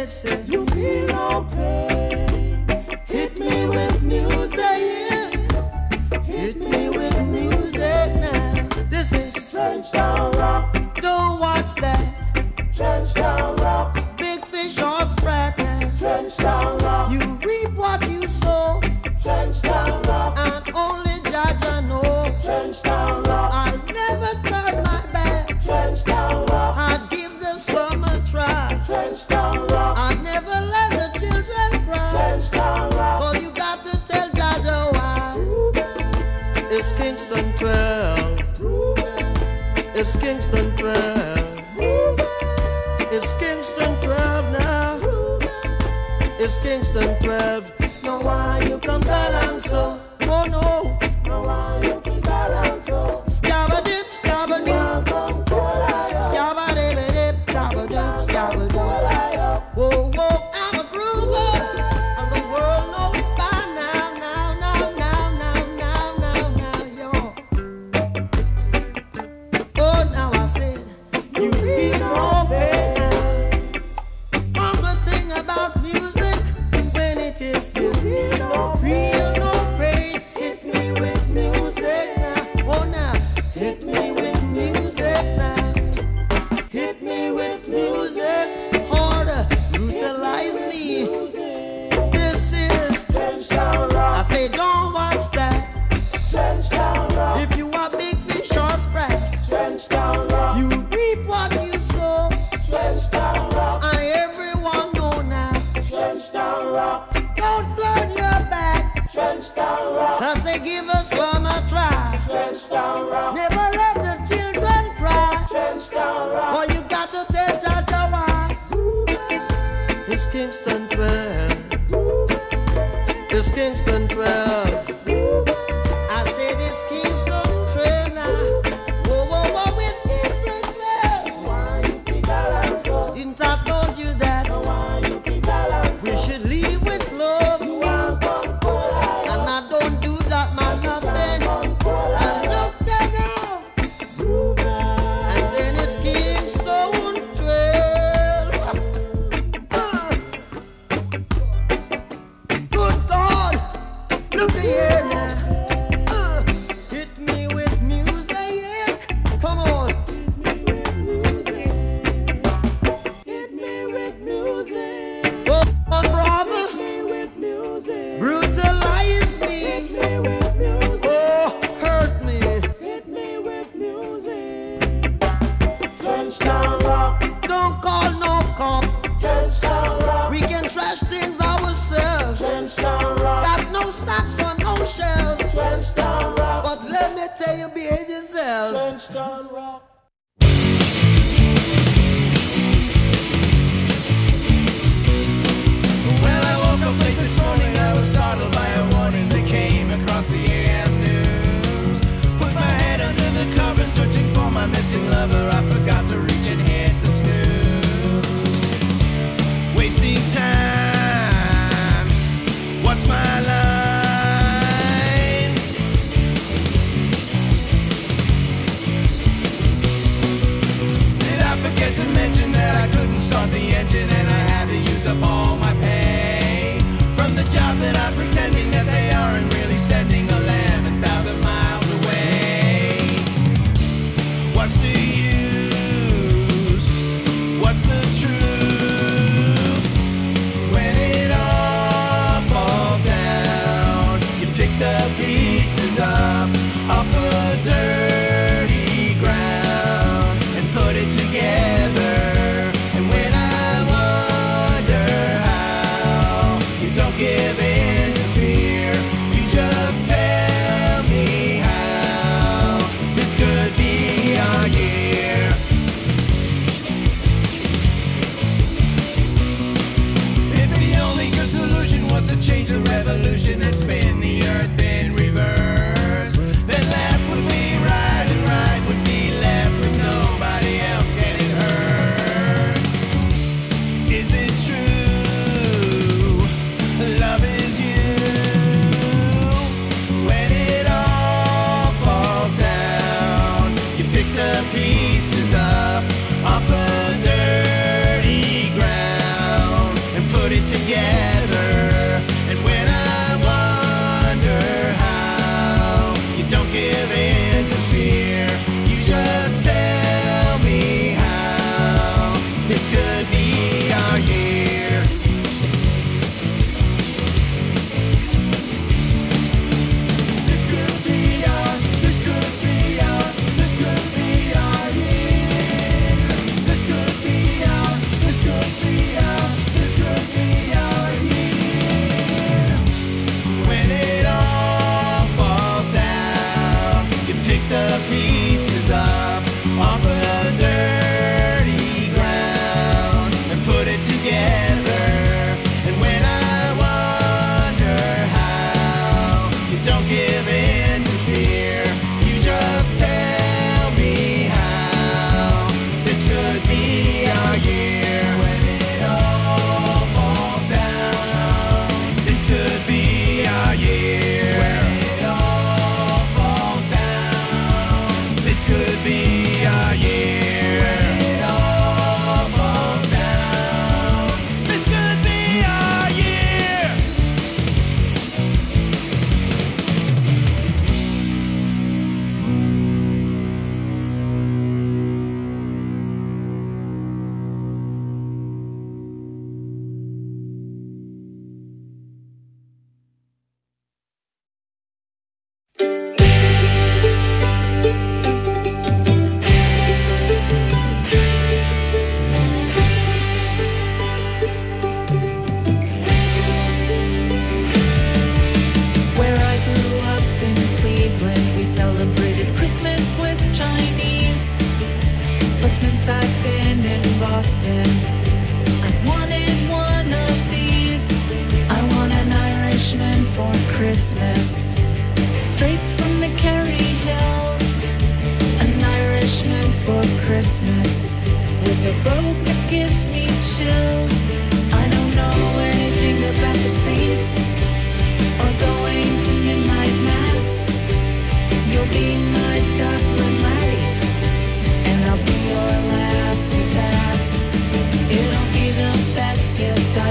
say you feel no pain. Hit me with music. Hit me with music now. This is Trenchtown Rock. Don't watch that. Trenchtown Rock. Big fish or sprat now. Trenchtown Rock. You reap what you sow. Trenchtown Rock. And only Judge I know. Trenchtown Rock. I'll never turn my back. Trenchtown Rock. I'd give the slum a try. Trenchtown Rock. I'd never let the children cry. Trenchtown Rock. All you got to tell Judge why. It's Kingston 12. It's Kingston 12. It's Kingston 12 now. It's Kingston 12. No, why you come down so? Oh no. No, why you come down so? Scabba-dip, scabba-dip. Scabba-dip-dip, scabba-dip, scabba-dip. Whoa, whoa, I'm a groover. And the world knows it by now, yo. Oh, now I said, you feel no pain. One good thing about music, when it is you feel no pain. Hit me with music now. Oh, now, hit me with music now. Hit me with music. Harder, brutalize me. This is Trenchtown Rock. I say, don't watch that. Trenchtown Rock. If you are big fish or sprat, Trenchtown Rock. You reap what you sow. Trenchtown Rock. And everyone know now. Trenchtown Rock. Don't turn your back. Trenchtown Rock. I say, give us one a try. Trenchtown Rock. Never let the children cry. Trenchtown Rock. All you got to tell Jaja why. It's Kingston 12. It's Kingston 12. I said it's Kingston 12 now. Whoa, whoa, whoa, it's Kingston 12. Why you think I so? Didn't I told you that? Why you think I we should leave with love. And I don't do that, man, nothing. And look there now. And then it's Kingston 12. Good God, look here now. Hit me with music. Come on. Hit me with music. Oh, brother. Hit me with music. Brutalize me. Hit me with music. Oh, hurt me. Hit me with music. Trenchtown Rock. Don't call no cop. Trenchtown Rock. We can trash things ourselves. Trenchtown Rock. Got no stocks for no shelves. Trenchtown Rock. But let me tell you, behave yourselves. Trenchtown Rock. Well, I woke up late this morning, I was startled by a warning that came across the AM news. Put my head under the covers, searching for my missing lover. I forgot to reach and hit the snooze. Wasting time, what's my line? Did I forget to mention that I couldn't start the engine and I had to use up all my pay from the job that I'm pretending that they aren't really sending 11,000 miles away? What's the use? What's the truth? When it all falls down, you pick the pieces up off the dirty ground and put it together. And when I wonder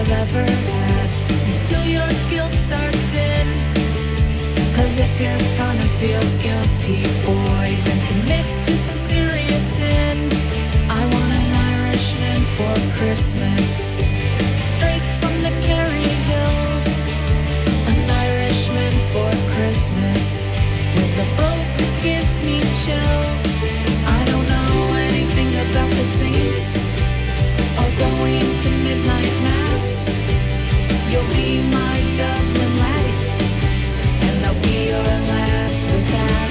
I've ever had, until your guilt starts in. 'Cause if you're gonna feel guilty, boy, then commit to some serious sin. I want an Irishman for Christmas, straight from the Kerry Hills. An Irishman for Christmas, with a boat that gives me chills. I don't know anything about the saints or going to midnight mass. You'll be my Dublin laddie, and I'll be your last with ass.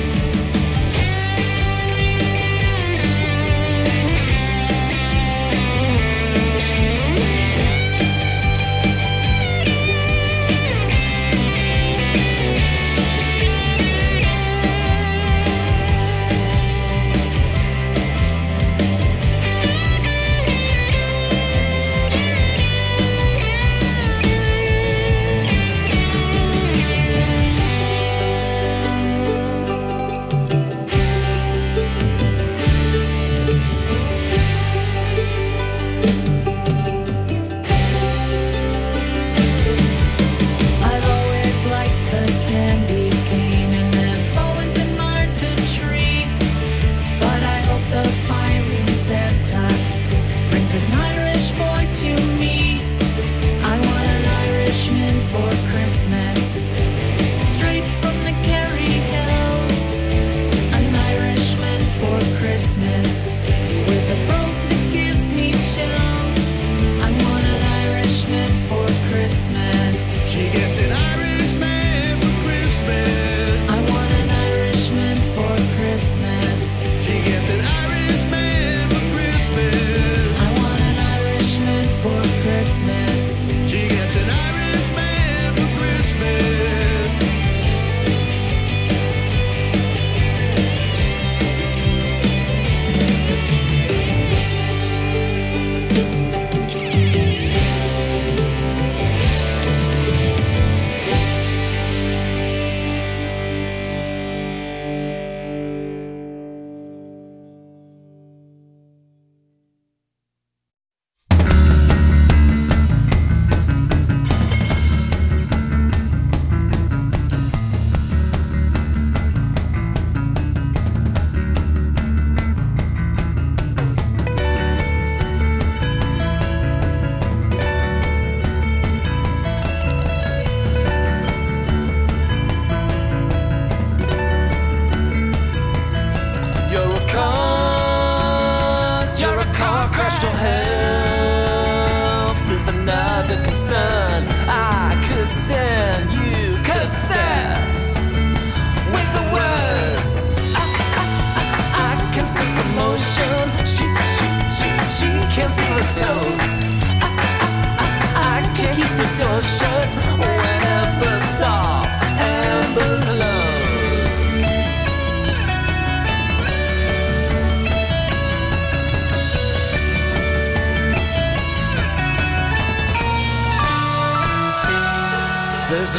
There's a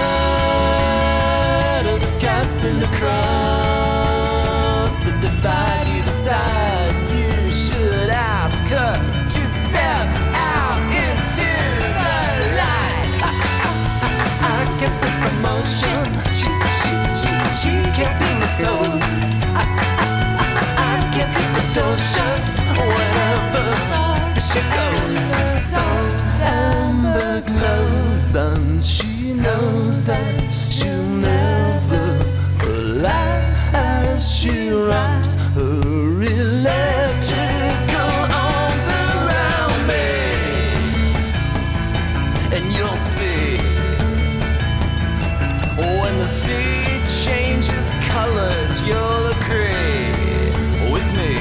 shadow that's casting across the divide. You decide you should ask her to step out into the light. I can sense the motion. She can't feel the toes. I can't keep the door shut whenever she goes. Salt amber glows, and she knows that she'll never collapse as she wraps her electrical arms around me. And you'll see when the sea changes colors, you'll agree with me.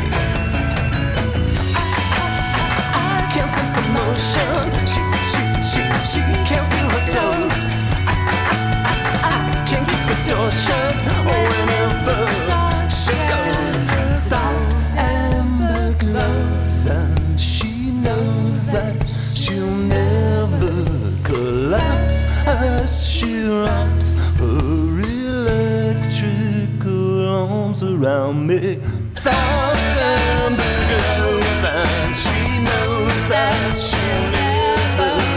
I can sense the motion. She can't feel her toes. I can't keep the door shut whenever she goes. Salt amber glows, and she knows that she'll never collapse as she wraps her electrical arms around me. Salt amber glows, and she knows that she'll never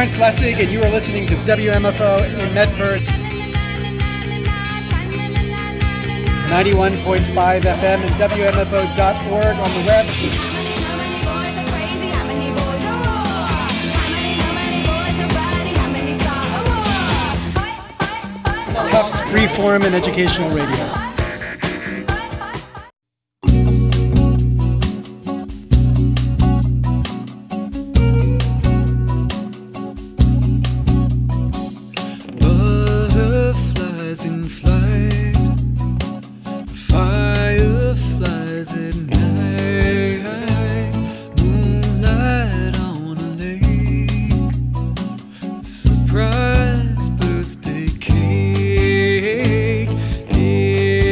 Lawrence Lessig, and you are listening to WMFO in Medford. 91.5 FM and WMFO.org on the web. Tufts Freeform and Educational Radio. Surprise birthday cake.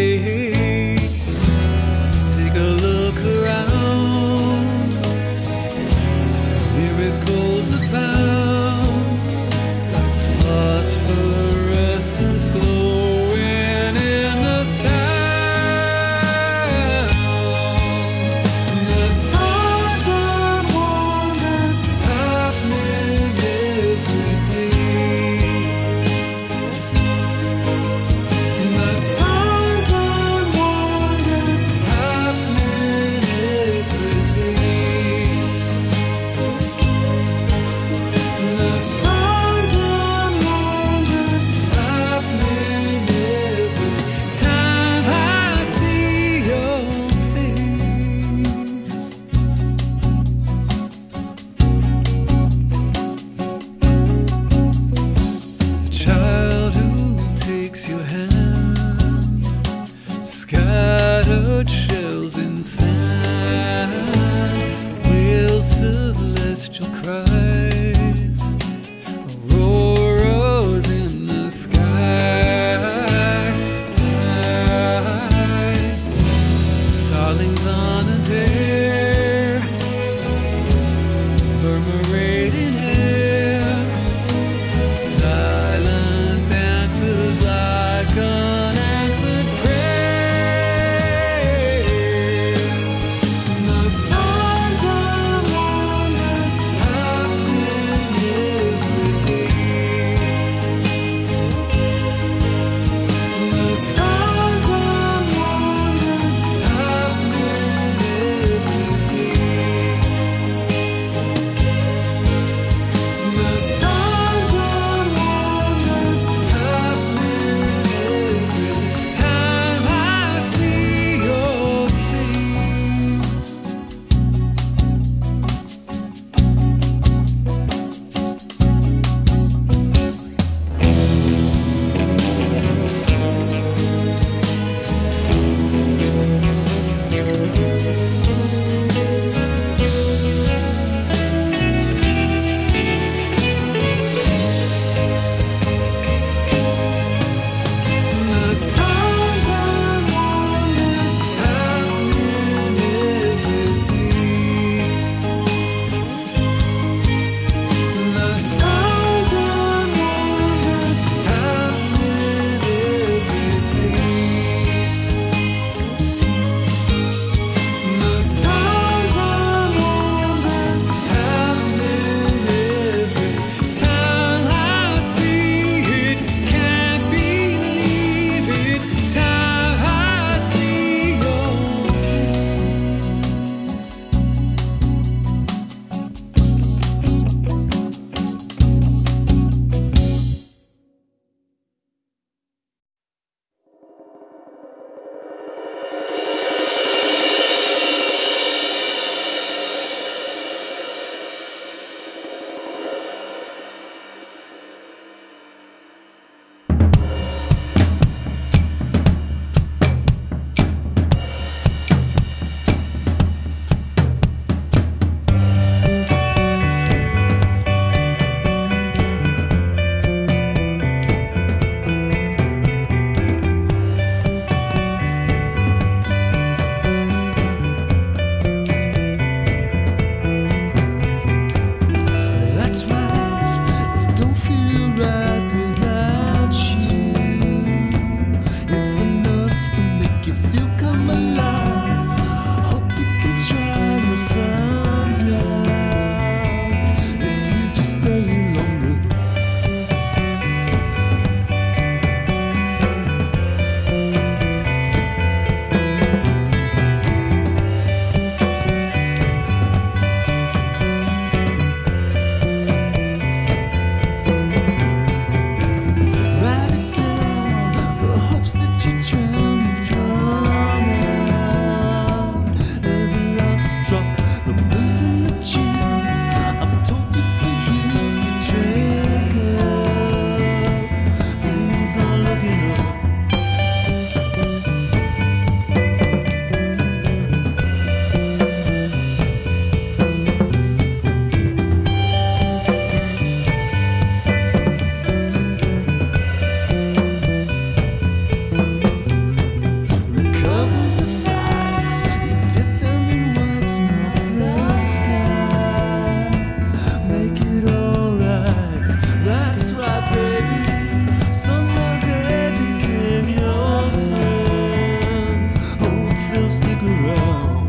stick around.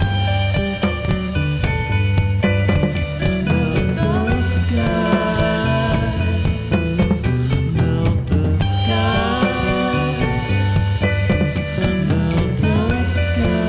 Melt the sky, melt the sky, melt the sky.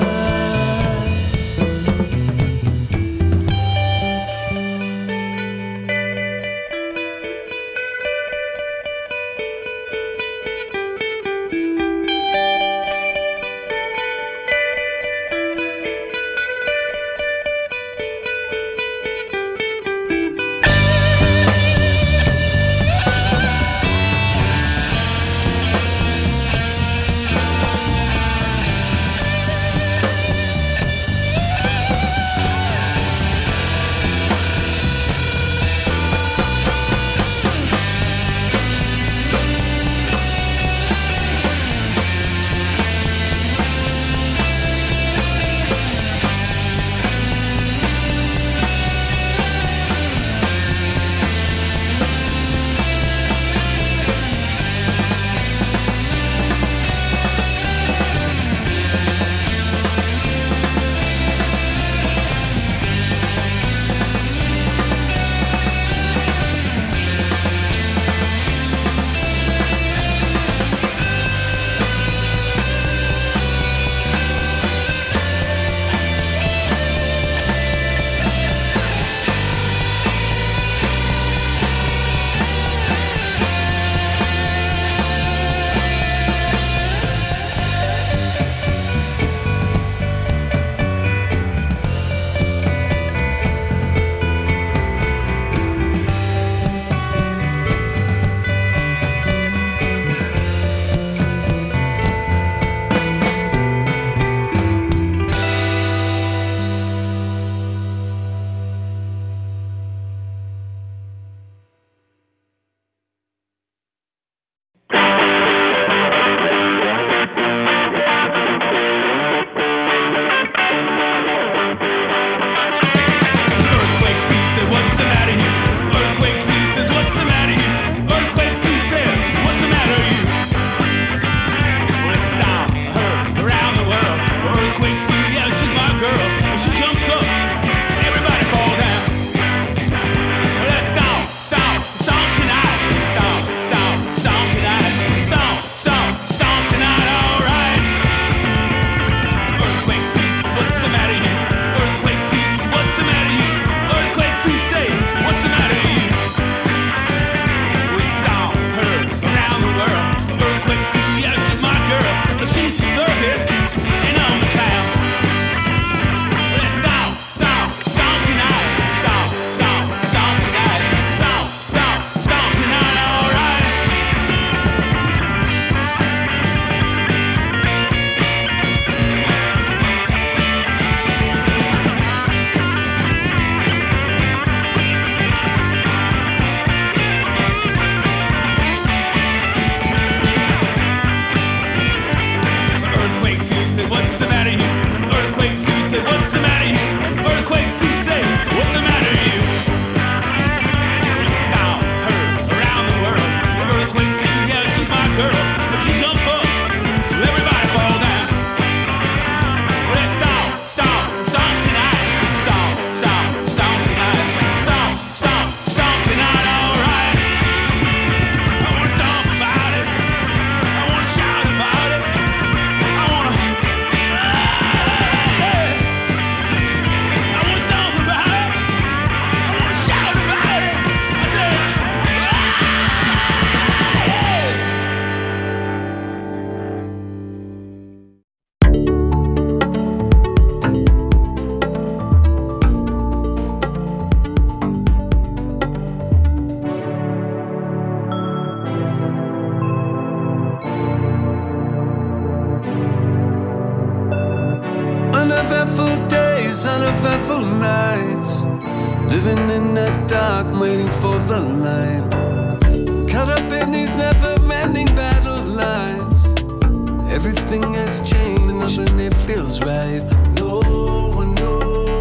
Uneventful days, uneventful nights, living in the dark, waiting for the light. Caught up in these never-ending battle lines. Everything has changed, nothing it feels right. No, no,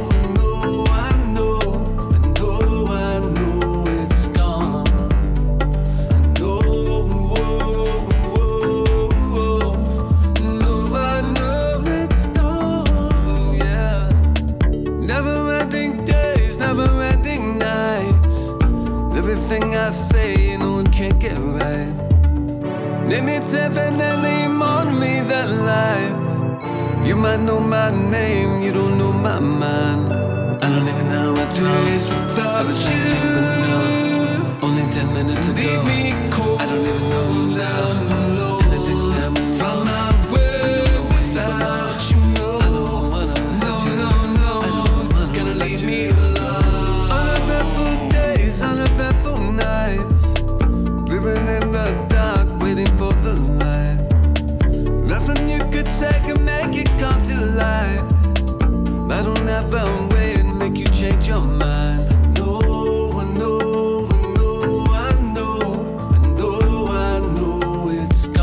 no, I know, I know it's gone. No, no, I know it's gone. say no one can't get right. Name it definitely on me that life. You might know my name, you don't know my mind. I don't even know what days without you. Only 10 minutes ago. Leave me cold. I don't even know you now. Anything that moves from my way without you. I don't wanna hurt you. I don't wanna gonna leave me alone. Uneventful days, uneventful nights. Living in the dark, waiting for the light. Nothing you could say can make it come to life. I don't have a way to make you change your mind. I know it's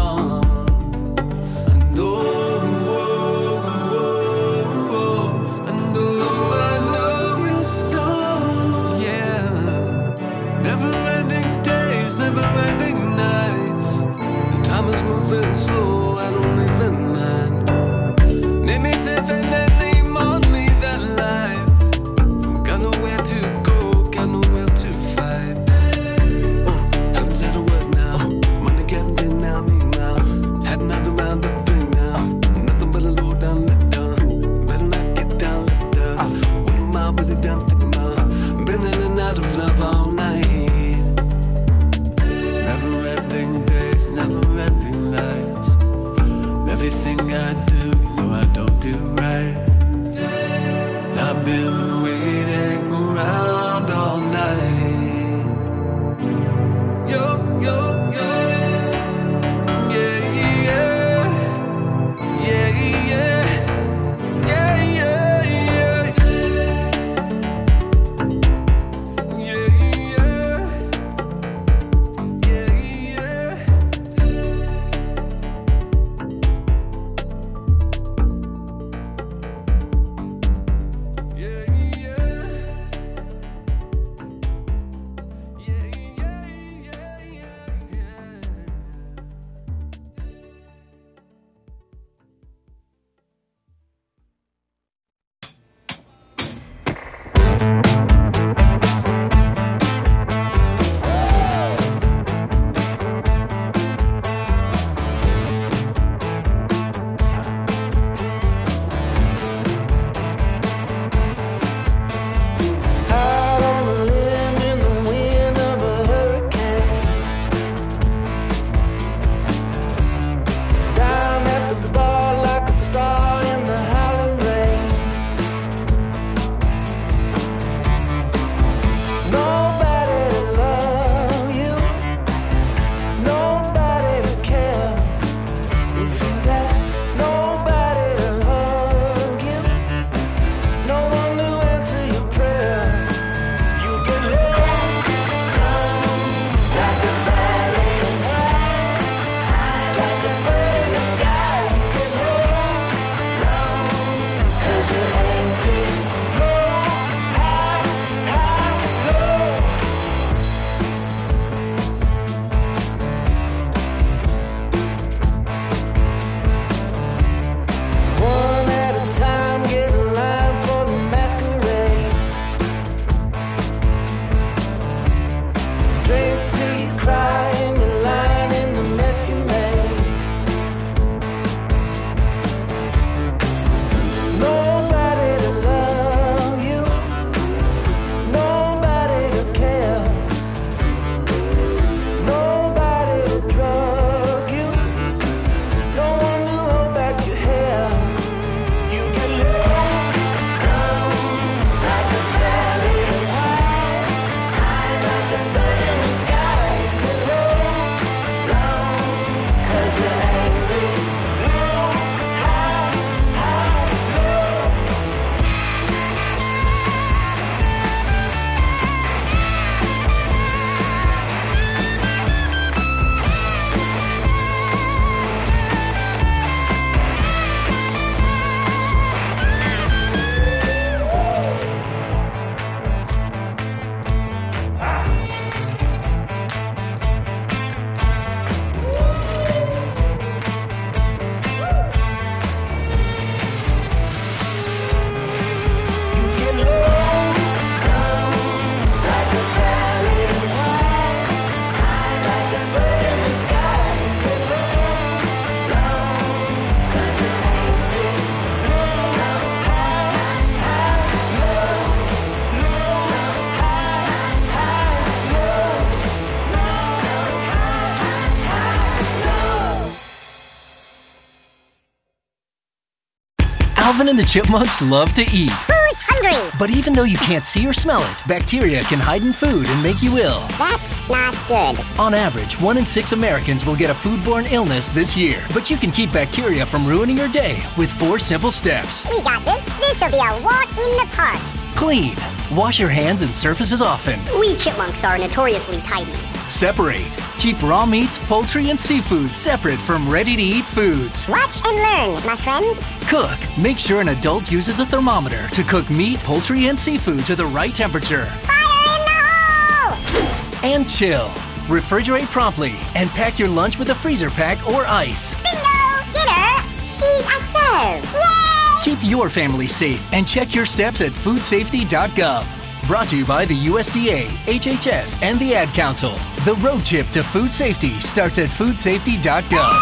Alvin and the Chipmunks love to eat. Who's hungry? But even though you can't see or smell it, bacteria can hide in food and make you ill. That's not good. On average, 1 in 6 Americans will get a foodborne illness this year. But you can keep bacteria from ruining your day with 4 simple steps. We got this. This'll be a walk in the park. Clean. Wash your hands and surfaces often. We chipmunks are notoriously tidy. Separate. Keep raw meats, poultry, and seafood separate from ready-to-eat foods. Watch and learn, my friends. Cook. Make sure an adult uses a thermometer to cook meat, poultry, and seafood to the right temperature. Fire in the hole! And chill. Refrigerate promptly and pack your lunch with a freezer pack or ice. Bingo! Dinner! She's a serve! Yay! Keep your family safe and check your steps at foodsafety.gov. Brought to you by the USDA, HHS, and the Ad Council. The road trip to food safety starts at foodsafety.gov.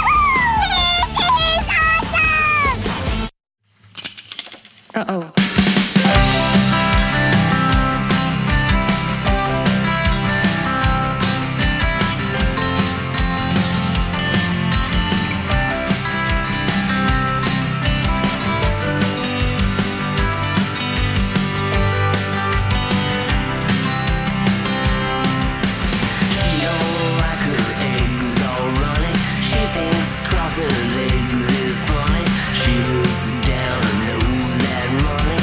This is awesome! Uh-oh. Crossing her legs is funny. She looks down and knows that money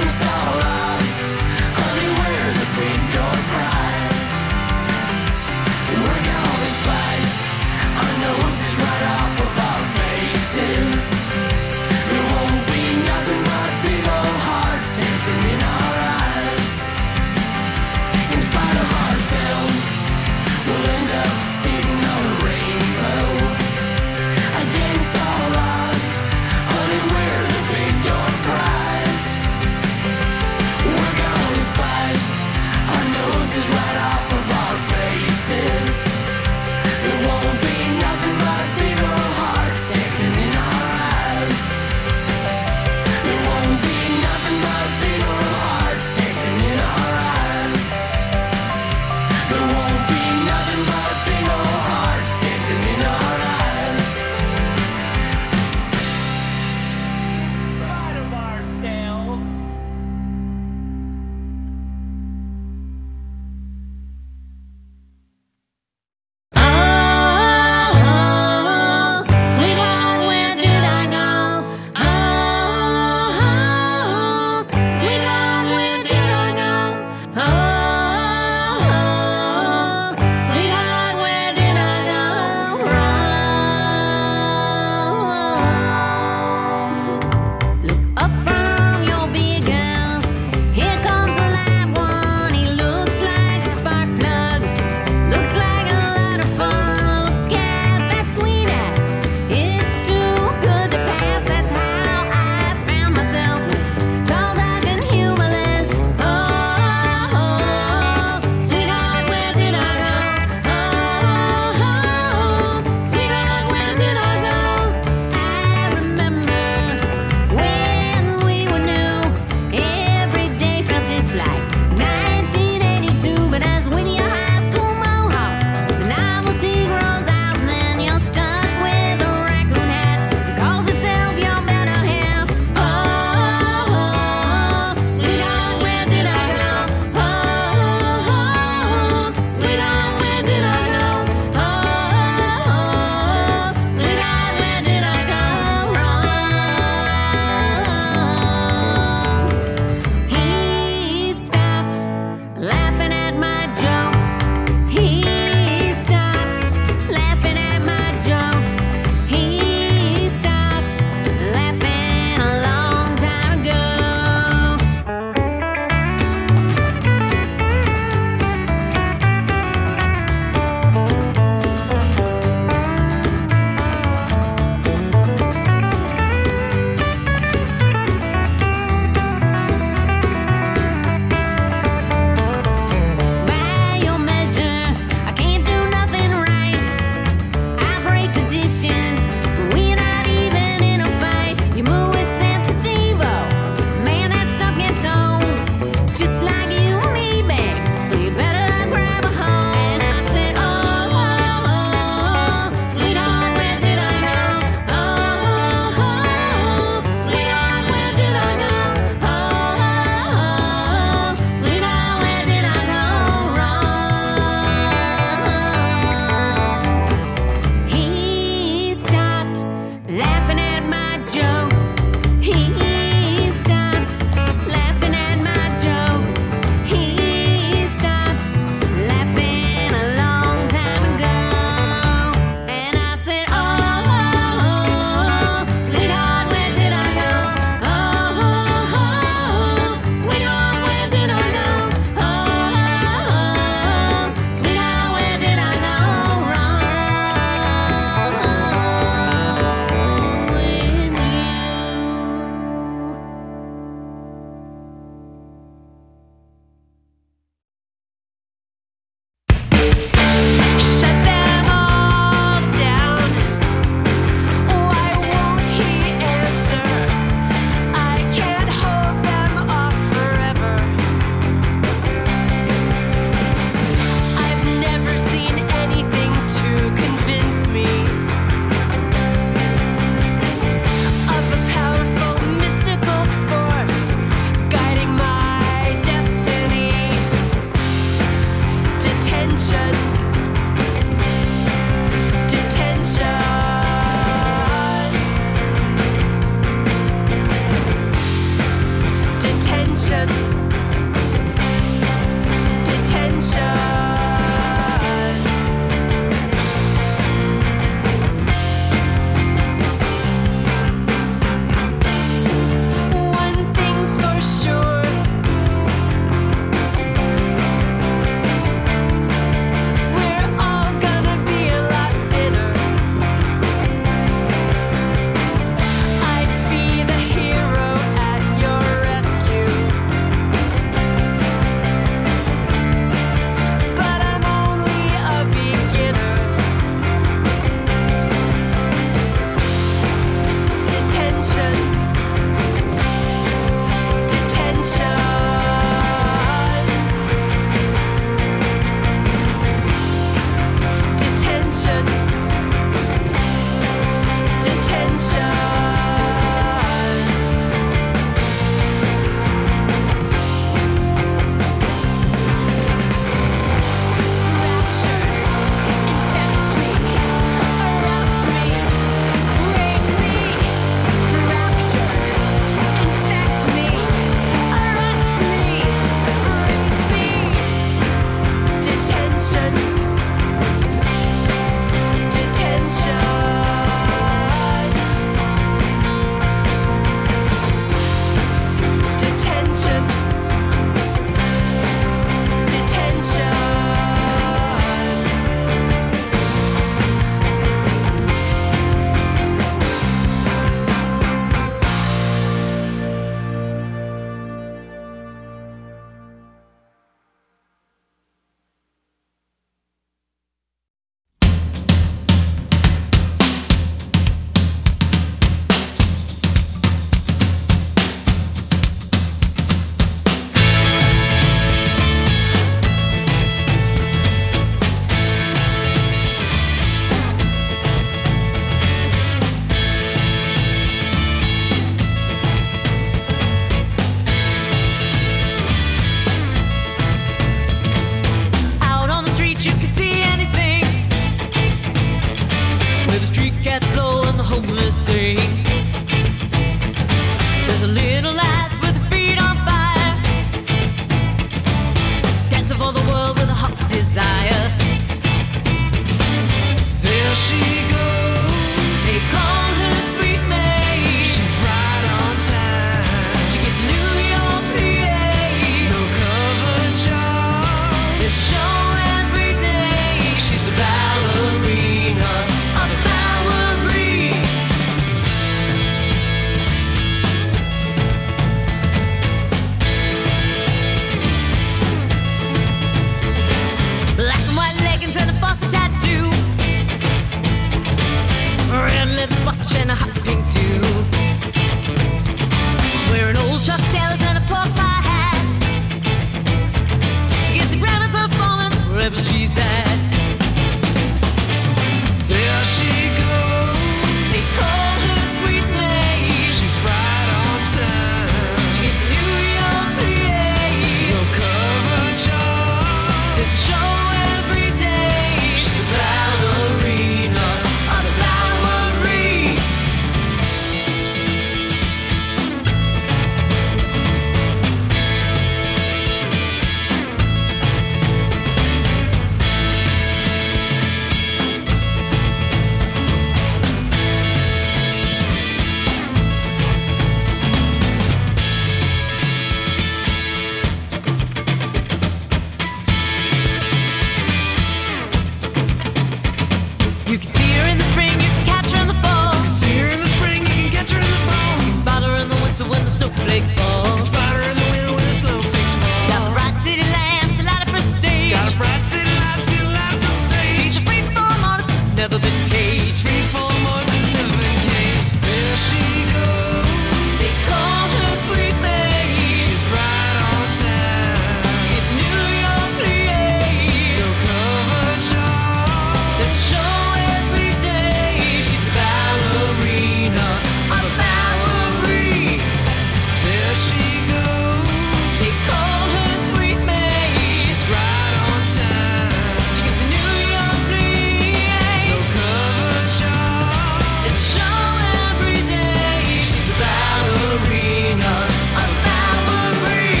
never been paid. 3-4 months and never been caged. There she goes. They call her Sweet May. She's right on time. It's New York, PA. No cover charge. There's a show every day. She's a ballerina, a Bowery. There she goes. They call her Sweet May. She's right on time. She gets a New York, PA. No cover charge. It's a show every day. She's a ballerina, a Bowery.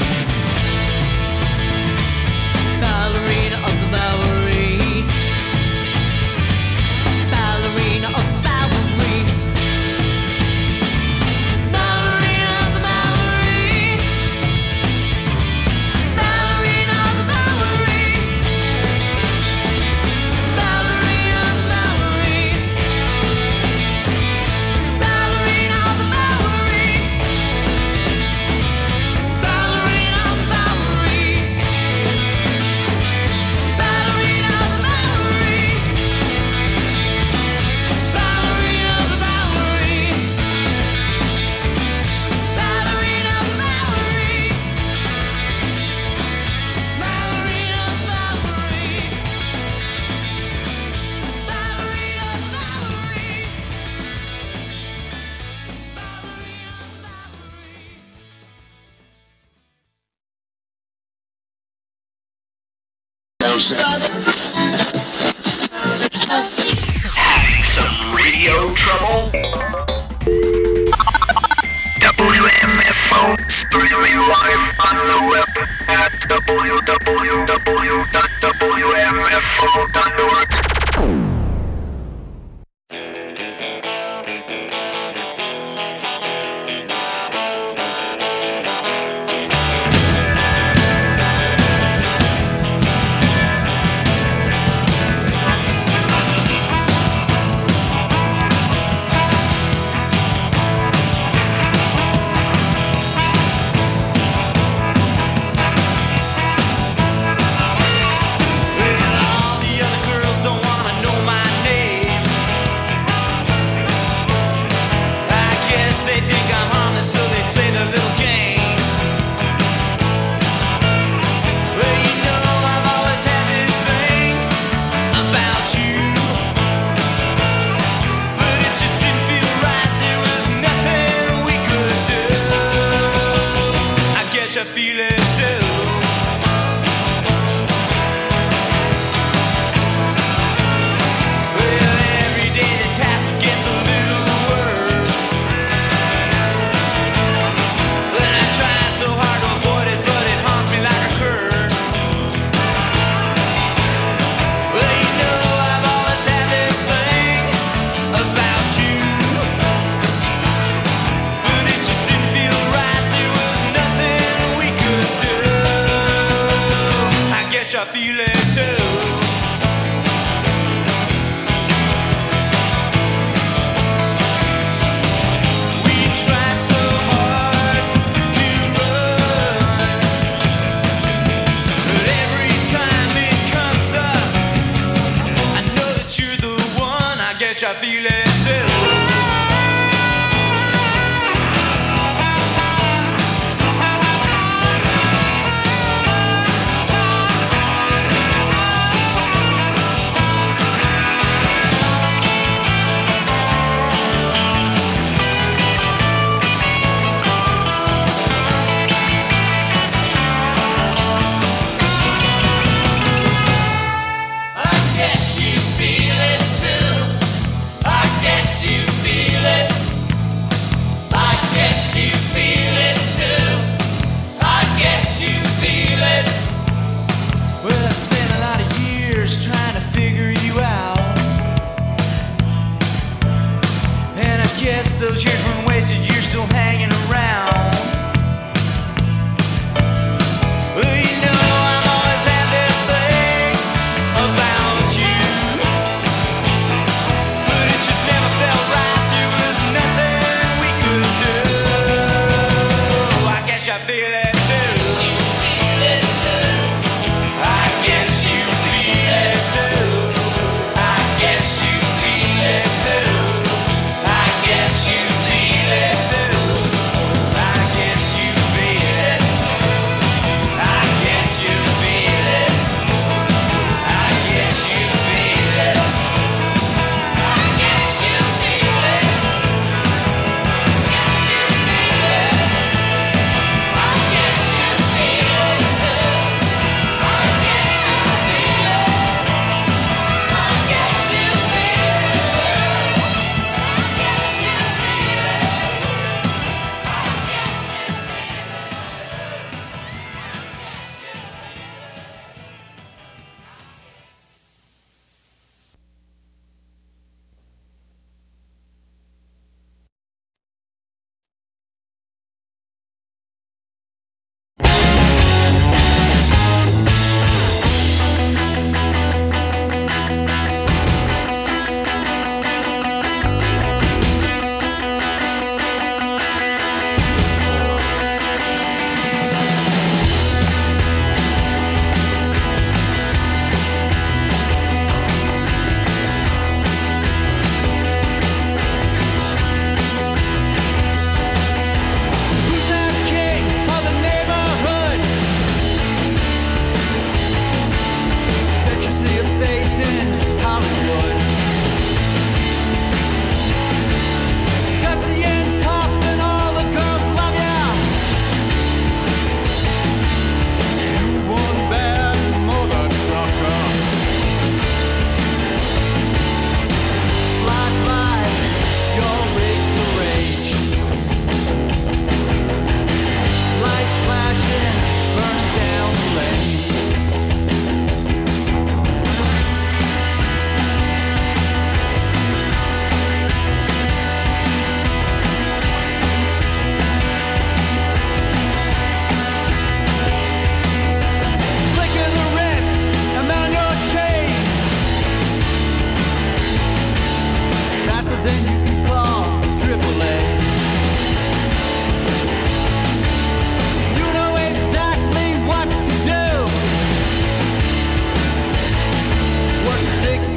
Ballerina of the Bowery. Ballerina of the Bowery. Ballerina of the Bowery. Ballerina of the Bowery. Ballerina of the Bowery. Ballerina of the Bowery. Ballerina of the Bowery. Ballerina of the Bowery. Ballerina of the Bowery. Ballerina of the Bowery. Ballerina of the Bowery. Ballerina of the Bowery. Having some radio trouble? WMFO streaming live on the web at www.wmfo.org. All the other girls don't wanna know my name. I guess they think I'm harmless, so they play their little games. Well, you know I've always had this thing about you, but it just didn't feel right. There was nothing we could do. I guess I feel it too. Well, every day that passes gets a little worse. But I try so hard to avoid it, but it haunts me like a curse. Well, you know I've always had this thing about you, but it just didn't feel right. There was nothing we could do. I guess I feel it too. We tried so hard to run, but every time it comes up, I know that you're the one. I guess I feel it too. I guess you feel it too. I guess you feel it. I guess you feel it too. I guess you feel it. Well, I spent a lot of years trying to figure you out, and I guess those years weren't wasted. You're still hanging around. Well, you know I've always had this thing about you, but it just never felt right. There was nothing we could do. I guess I feel it too. You feel it too. I guess you feel it too. I guess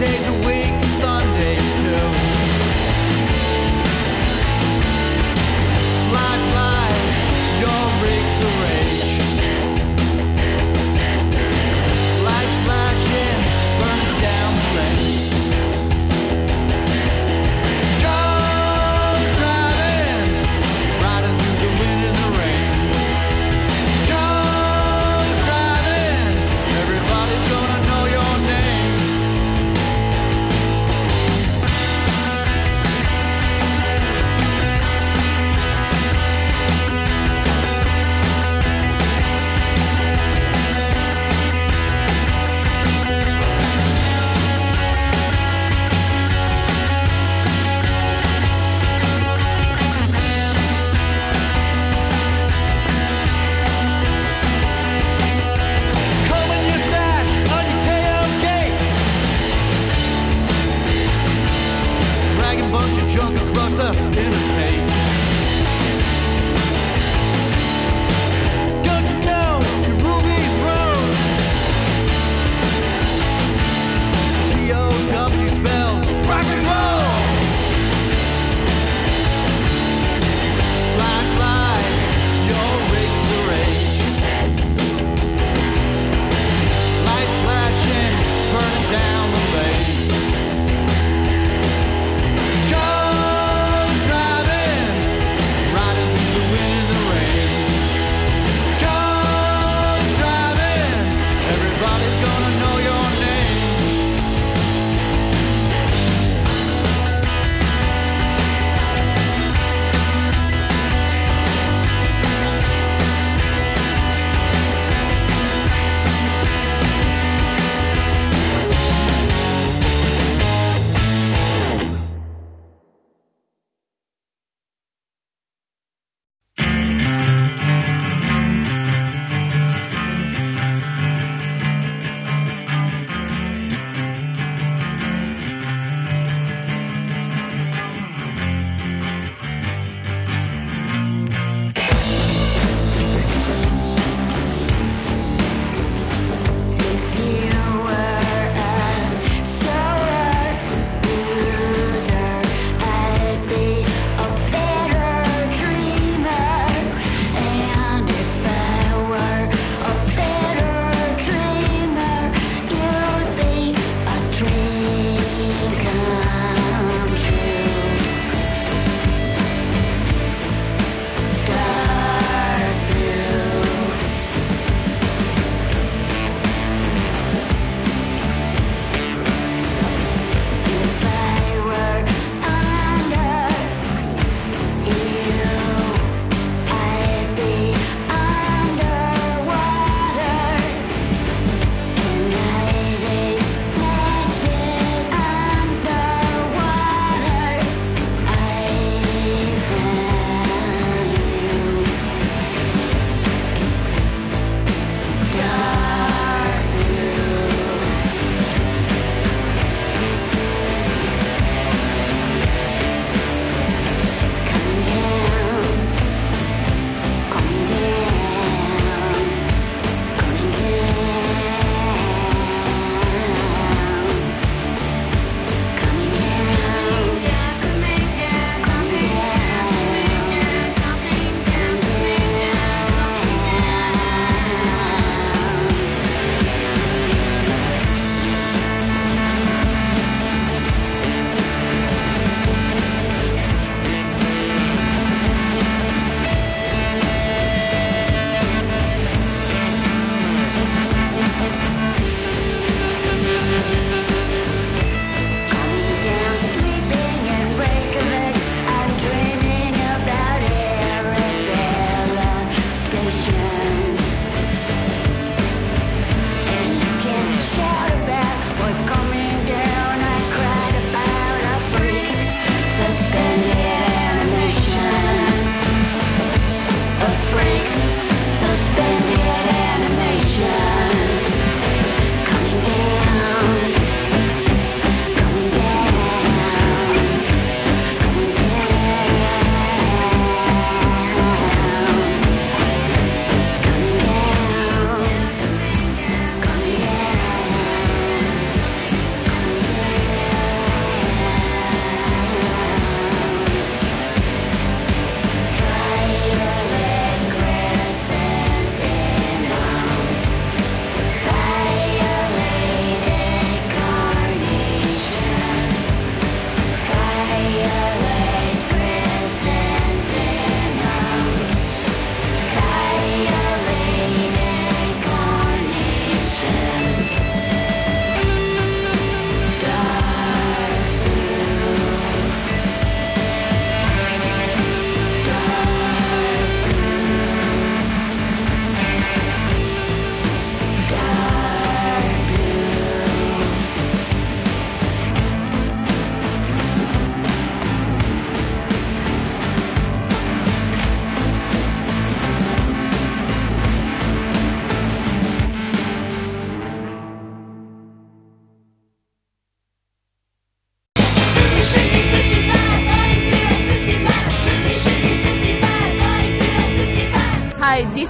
days a week, Sundays too. Fly, fly, your rig's the rage. Lights flashing, burning down the lane. Joe's driving, riding through the wind and the rain. Joe's driving, everybody's gonna know your name. Come in your stash on your tailgate, dragging bunch of junk across the interstate. Don't you know you rule these roads? T-O-W spells rock and roll. Fly, fly, your rig's the rage. Lights flashing, burning down the lane. Joe's driving.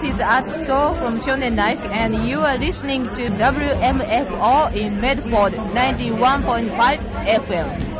is Atsuko from Shonen Life, and you are listening to WMFO in Medford 91.5 FM.